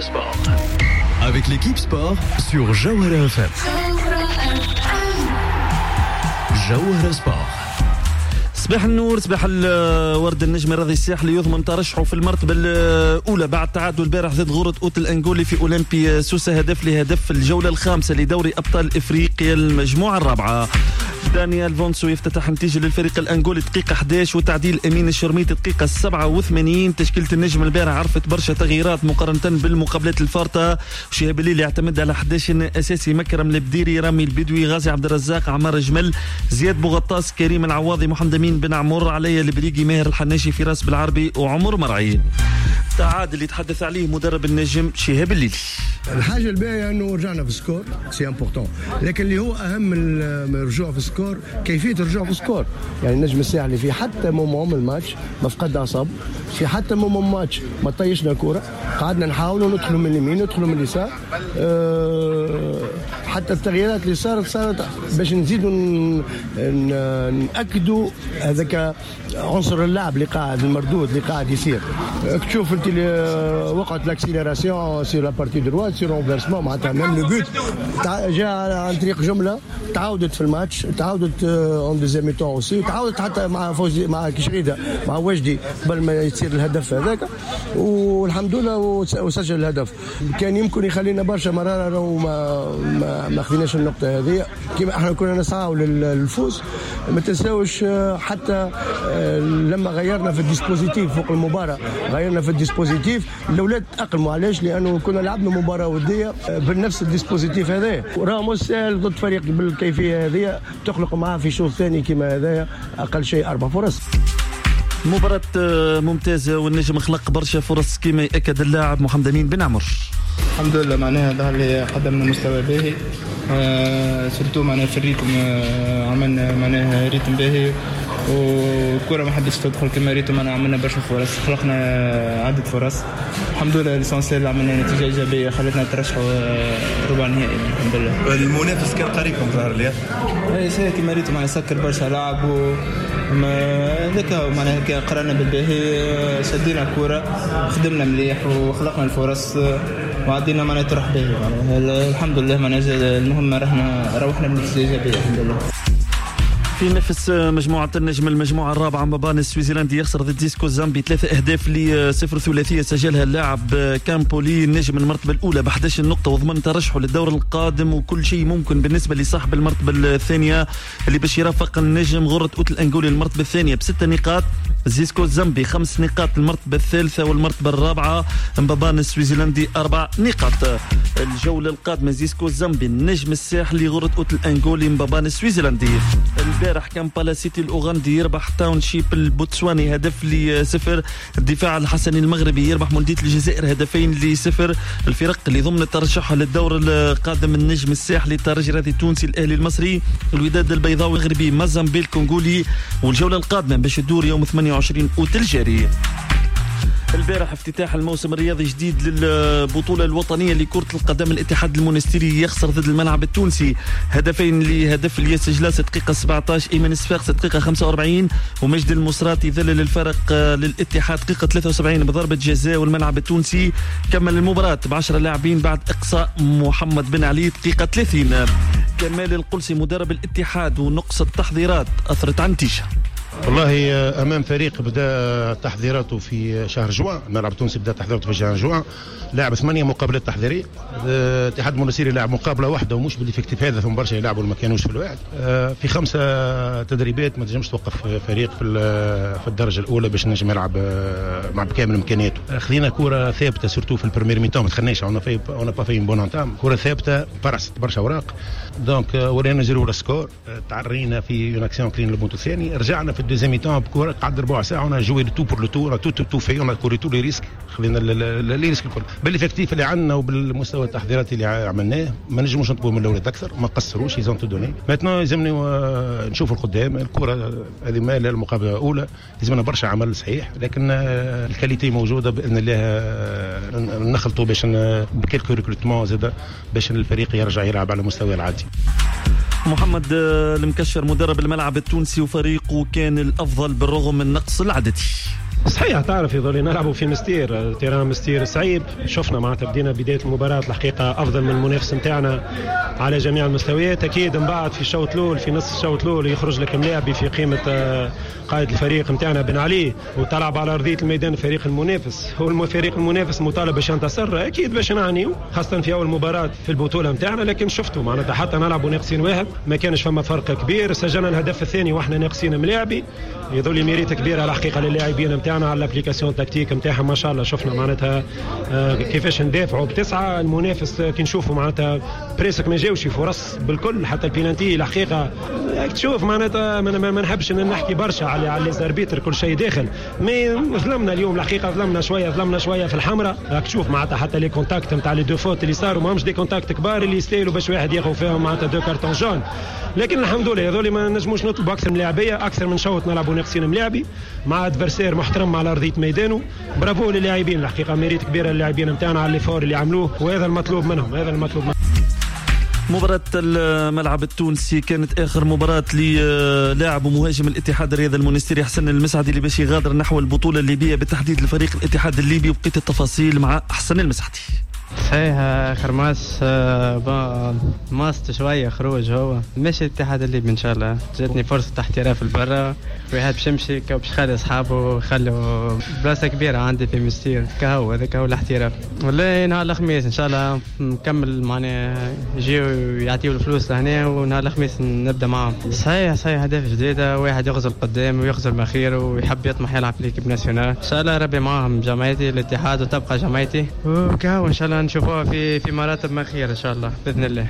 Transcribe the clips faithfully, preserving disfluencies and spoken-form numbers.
Sport. Avec l'équipe sport sur Jawhara F M. Jawhara Sport. صباح النور، صباح الورد. النجم الرياضي الساحلي يضمن ترشحه في المرتبة الأولى بعد تعادل البارح ضد غورة أوت الأنغولي في أولمبي سوسة، هدف لهدف الجولة الخامسة لدوري أبطال إفريقيا المجموعة الرابعة. دانيال فونسو يفتتح نتيجة للفريق الأنغولي دقيقة أحد عشر وتعديل أمين الشرميط دقيقة سبعة وثمانين. تشكيلة النجم البارح عرفت برشا تغييرات مقارنة بالمقابلات الفارطة. شهاب الليل يعتمد على أحد عشر أساسي: مكرم البديري، رامي البدوي، غازي عبد الرزاق، عمار جمل، زياد بوغطاس، كريم العواضي، محمد أمين بن عمر، علي البريقي، ماهر الحناشي، فراس بالعربي وعمر مرعي. تعادل اللي يتحدث عليه مدرب النجم شهاب الليلي. الحاجه الباهيه انه رجعنا في السكور سي امبورطون، لكن اللي هو اهم من الرجوع في السكور كيفيه الرجوع في السكور. يعني النجم الساحلي في حتى مومون الماتش ما فقد اعصاب، في حتى مومون ماتش ما طيشنا كوره، قعدنا نحاولوا ندخلوا من اليمين ندخلوا من اليسار. أه حتى التغييرات اللي صارت صارت باش نزيدوا ناكدوا هذاك عنصر اللعب اللي قاعد المردود اللي قاعد يصير. تشوف انت وقعت لاكسيليراسيون سي لا بارتي دروات سي رونفيرسمون، معناتها ميم لو بوت جاء عن طريق جمله تعاودت في الماتش، تعاودت اون دوزيام ميتون اوسي، تعاودت حتى مع فوزي مع كشريده مع وجدي قبل ما يصير الهدف هذاك، والحمد لله وسجل الهدف. كان يمكن يخلينا برشا مراره وما ما, ما خذيناش النقطه هذه كيما احنا كنا نسعوا للفوز. ما تنساوش حتى لما غيرنا في الديسبوزيتيف فوق المباراه، غيرنا في الديسبوزيتيف الاولاد تاقلموا. علاش؟ لانه كنا لعبنا مباراه وديه بنفس الديسبوزيتيف هذا، وراه سهل ضد فريق بالكيفيه هذه تخلق معاه في شوط ثاني كما هذايا اقل شيء اربع فرص. مباراة ممتازة والنجم خلق برشا فرص كما يأكد اللاعب محمد أمين بن عمر. الحمد لله معناها ظهر لي قدمنا مستوى باهي، آه سرتو معناها في الريتم، آه عملنا معناها ريتم باهي والكرة ما حدش تدخل كما ريتم. أنا عملنا برشا فرص، خلقنا عدة فرص. الحمد لله ليسونسيال عملنا نتيجة إيجابية خلتنا نترشحوا ربع نهائي الحمد لله. المنافس كان قريبكم ظهر لي. اي سي كما ريتم معناها سكر برشا لاعب هذاك معناها كان قرانا بالباهي، شدينا الكرة خدمنا مليح وخلقنا الفرص وعدينا معناها تروح باهي. الحمد لله معناها المهم رحنا روحنا بنتيجة إيجابية الحمد لله. في نفس مجموعة النجم المجموعة الرابعة مبان السويسرلندي يخسر ضد ديسكو زامبي ثلاثة أهداف لصفر، ثلاثية سجلها اللاعب كامبولي. النجم المرتبة الأولى ب أحد عشر نقطة وضمن ترشحه للدور القادم، وكل شيء ممكن بالنسبة لصاحب المرتبة الثانية اللي باش يرافق النجم غورة أوت الأنغولي المرتبة الثانية بستة نقاط. ديسكو زامبي خمس نقاط المرتبة الثالثة، والمرتبة الرابعة مبان السويسرلندي أربع نقاط. الجولة القادمة ديسكو زامبي النجم الساحلي غورة أوت الأنغولي مبان السويسرلندي. البارح كامبالا سيتي الأوغندي يربح تاون شيب البوتسواني هدف لصفر. الدفاع الحسني المغربي يربح مولودية الجزائر هدفين لصفر. الفرق اللي ضمن ترشحها للدور القادم النجم الساحلي الترجي الرياضي التونسي الأهلي المصري الوداد البيضاوي المغربي مازامبيل كونغولي. والجولة القادمة باش تدور يوم ثمانية وعشرين أوت الجاري. البارح افتتاح الموسم الرياضي جديد للبطولة الوطنية لكرة القدم. الاتحاد المونستيري يخسر ضد الملعب التونسي هدفين لهدف الياس جلاس دقيقة سبعة عشر، ايمن صفاقس دقيقة خمسة وأربعين، ومجد المصراتي ذلل الفرق للاتحاد دقيقة ثلاثة وسبعين بضربة جزاء. والملعب التونسي كمل المباراة بعشرة لاعبين بعد اقصاء محمد بن علي دقيقة ثلاثين. كمال القلسي مدرب الاتحاد ونقص التحضيرات أثرت عن تيشا. والله امام فريق بدا تحضيراته في شهر جوان، الملعب التونسي بدا تحضيراته في شهر جوان، لاعب ثمانيه مقابلات تحضيريه. الاتحاد المونستيري لاعب مقابله واحده ومش بالافكتيف هذا، ثم برشا يلعبوا ما كانوش في الواحد. في خمسه تدريبات ما تنجمش توقف فريق في في الدرجه الاولى باش نجم يلعب مع بكامل امكانياته. خلينا كره ثابته سورتو في البريمير ميتون، ما دخلناش اون في اون با في بون انتام، كره ثابته برست برشا اوراق. دونك ورينا زيرو السكور، تعرينا في اون اكسيون كلين البونتو الثاني، رجعنا في الدوزيام ميتون بكره قعد ربع ساعه ونا جوي تو بور لو تو تو تو في اون كوري تو لي ريسك، خلينا لي ريسك الكل بالافكتيف اللي عندنا وبالمستوى التحضيراتي اللي عملناه. ما نجموش نطلبوا من الاولاد اكثر، ما قصروش يزون تو دوني. ماتنو لازمني نشوفوا القدام. الكره هذه ما لا المقابله الاولى لازمنا برشا عمل صحيح، لكن الكاليتي موجوده باذن الله نخلطوا باش بكيلكو ريكروتمون زاد باش الفريق يرجع يلعب على مستوى العادي. محمد المكشر مدرب الملعب التونسي وفريقه كان الأفضل بالرغم من النقص العددي. صحيح تعرف يظل نلعبوا في مستير تيران مستير صعيب. شفنا معناتها بدينا بداية المباراة الحقيقة أفضل من المنافس نتاعنا على جميع المستويات. أكيد من بعد في الشوط الأول في نص الشوط الأول يخرج لك ملاعبي في قيمة قائد الفريق نتاعنا بن علي وتلعب على أرضية الميدان الفريق المنافس. هو الفريق المنافس مطالب باش ينتصر أكيد باش نعنيو خاصة في أول مباراة في البطولة نتاعنا. لكن شفتوا معناتها حتى نلعبوا ناقصين واحد ما كانش فما فرق كبير. سجلنا الهدف الثاني واحنا ناقصين ملاعبي. يظل ميريت كبيرة على الحقيقة للاعبين نتاعنا على الابليكاسيون تكتيك نتاعها ما شاء الله. شفنا معناتها كيفاش ندافعوا بتسعة. المنافس كي نشوفوا معناتها بريسك ما جاوش فرص بالكل حتى البينالتي الحقيقة تشوف معناتها ما نحبش ان نحكي برشا على على ليزاربيتر كل شيء داخل. مي ظلمنا اليوم الحقيقة ظلمنا شوية ظلمنا شوية في الحمراء. راك تشوف معناتها حتى لي كونتاكت نتاع لي دو فوت اللي صاروا ماهمش دي كونتاكت كبار اللي يستاهلوا باش واحد ياخذ فيهم معناتها دو كارتون جون. لكن الحمد لله هذول ما نجموش نطلبوا اكثر من لاعبيه اكثر من شوط نلعبوا ناقصين ملاعبي مع ادفرسير محترم على ارضيه ميدانه. برافو للاعبين الحقيقه ميريت كبيره للاعبين نتاعنا على الليفور اللي عملوه وهذا المطلوب منهم هذا المطلوب منهم. مباراة الملعب التونسي كانت آخر مباراة للاعب ومهاجم الاتحاد الرياضي المونستيري حسن المسعدي اللي باش يغادر نحو البطولة الليبية بالتحديد الفريق الاتحاد الليبي. وبقيت التفاصيل مع حسن المسعدي. صحيح خرماس ماست شويه خروج هو ماشي الاتحاد الليبي ان شاء الله. جاتني فرصه احتراف البرا واحد باش يمشي باش يخلي اصحابه ويخلوا بلاصه كبيره عندي في مستير كهو هذاك هو الاحتراف. والله نهار الخميس ان شاء الله نكمل معناها يجيو يعطيو الفلوس لهنا ونهار الخميس نبدا معهم. صحيح صحيح هدف جديده واحد يغزل قدام ويغزل مخير ويحب يطمح يلعب في ليكيب ناسيونال. ان شاء الله ربي معهم جمعيتي الاتحاد وتبقى جمعيتي وكهو ان شاء الله نشوفوها في في مراتب مخير ان شاء الله باذن الله.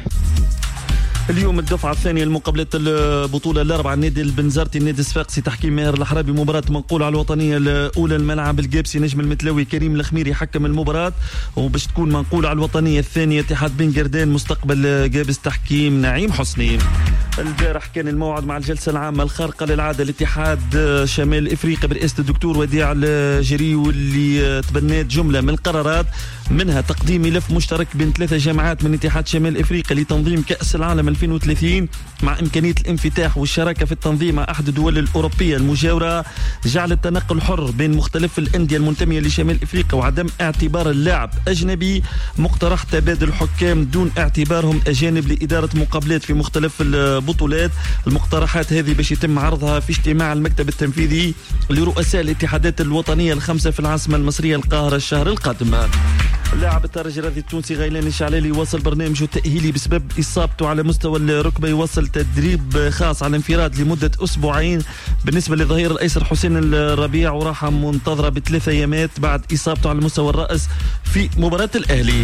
اليوم الدفعة الثانية لمقابلة البطولة الأربعة النادي البنزرتي النادي الصفاقسي تحكيم ماهر الحرابي. مباراة منقولة على الوطنية الأولى الملعب الجابسي نجم المتلاوي كريم الخميري حكم المباراة. وباش تكون منقولة على الوطنية الثانية اتحاد بن قردان مستقبل جابس تحكيم نعيم حسني. البارح كان الموعد مع الجلسة العامة الخارقة للعادة الاتحاد شمال إفريقيا برئاسة الدكتور وديع الجري واللي تبنات جملة من القرارات منها تقديم ملف مشترك بين ثلاثة جامعات من اتحاد شمال إفريقيا لتنظيم كأس العالم ألفين وثلاثين مع إمكانية الانفتاح والشراكة في التنظيم مع أحد الدول الأوروبية المجاورة. جعل التنقل حر بين مختلف الأندية المنتمية لشمال إفريقيا وعدم اعتبار اللاعب أجنبي. مقترح تبادل الحكام دون اعتبارهم أجانب لإدارة مقابلات في مختلف البطولات. المقترحات هذه باش يتم عرضها في اجتماع المكتب التنفيذي لرؤساء الاتحادات الوطنية الخمسة في العاصمة المصرية القاهرة الشهر القادم. اللاعب الترجي الرياضي التونسي غيلان الشعلالي يواصل برنامجه التأهيلي بسبب إصابته على مستوى الركبة. يواصل تدريب خاص على انفراد لمدة أسبوعين. بالنسبة للظهير الأيسر حسين الربيع وراحة منتظرة بثلاثة أيامات بعد إصابته على مستوى الرأس في مباراة الأهلي.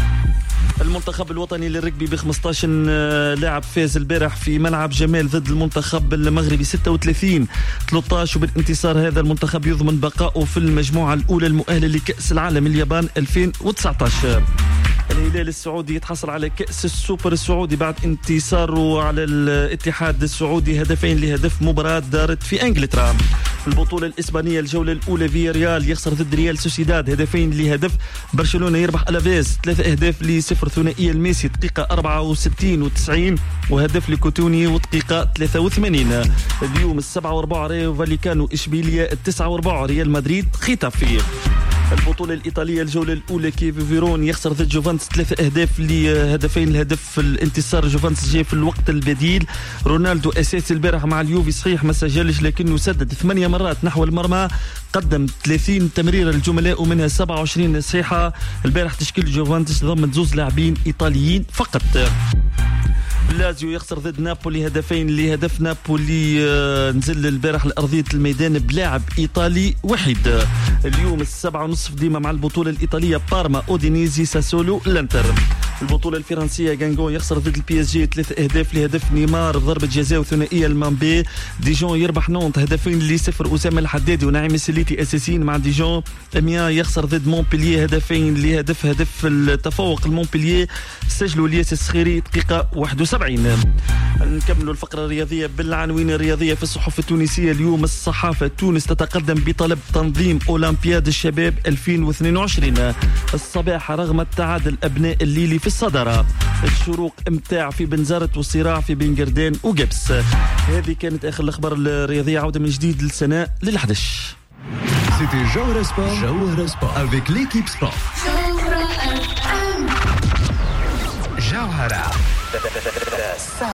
المنتخب الوطني للركبي ب خمسة عشر لاعب فاز البارح في ملعب جمال ضد المنتخب المغربي ستة وثلاثين ثلاثة عشر. وبالانتصار هذا المنتخب يضمن بقائه في المجموعة الأولى المؤهلة لكأس العالم اليابان ألفين وتسعة عشر. الهلال السعودي يتحصل على كأس السوبر السعودي بعد انتصاره على الاتحاد السعودي هدفين لهدف مباراة دارت في انجلترا. البطولة الإسبانية الجولة الأولى في ريال يخسر ضد ريال سوسيداد هدفين لهدف. برشلونة يربح ألافيز ثلاثة أهداف لصفر. ثنائية الميسي دقيقة أربعة وستين وتسعين وهدف لكوتوني ودقيقة ثلاثة وثمانين. اليوم السبعة وأربعة ريو فاليكانو إشبيلية التسعة وأربعة ريال مدريد ختافي. البطولة الإيطالية الجولة الأولى كيف فيرون يخسر ضد جوفانتس ثلاثة أهداف لهدفين. الهدف في الانتصار جوفانتس جاي في الوقت البديل. رونالدو أساسي البارح مع اليوفي صحيح ما سجلش لكنه سدد ثمانية مرات نحو المرمى. قدم ثلاثين تمريرة للجملاء ومنها سبعة وعشرين صحيحة. البارح تشكيل جوفانتس ضمن زوز لاعبين إيطاليين فقط. لازيو يخسر ضد نابولي هدفين لهدف. نابولي نزل البارح لأرضية الميدان بلاعب إيطالي وحيد. اليوم السبعة ونصف ديما مع البطولة الإيطالية بارما أودينيزي ساسولو لانتر. البطولة الفرنسية غانغون يخسر ضد البي اس جي ثلاثة أهداف لهدف نيمار ضربة جزاء وثنائية المامبي. ديجون يربح نونت هدفين لصفر. أسامة الحدادي ونعيم السليتي أساسيين مع ديجون. أميا يخسر ضد مونبلييه هدفين لهدف. هدف التفوق المونبلييه سجلوا الياس السخيري دقيقة واحد وسبعين. نكملوا الفقرة الرياضية بالعناوين الرياضية في الصحف التونسية. اليوم الصحافة تونس تتقدم بطلب تنظيم أولمبياد الشباب ألفين واثنين وعشرين. الصباح رغم التعادل أبناء الليلي في الصدارة. الشروق امتاع في بنزرت والصراع في بن قردان وجبس. هذه كانت آخر الأخبار الرياضية. عودة من جديد للسنة للحدش. C'était Jawhara Sport. Jawhara Sport avec l'équipe sport. Jawhara.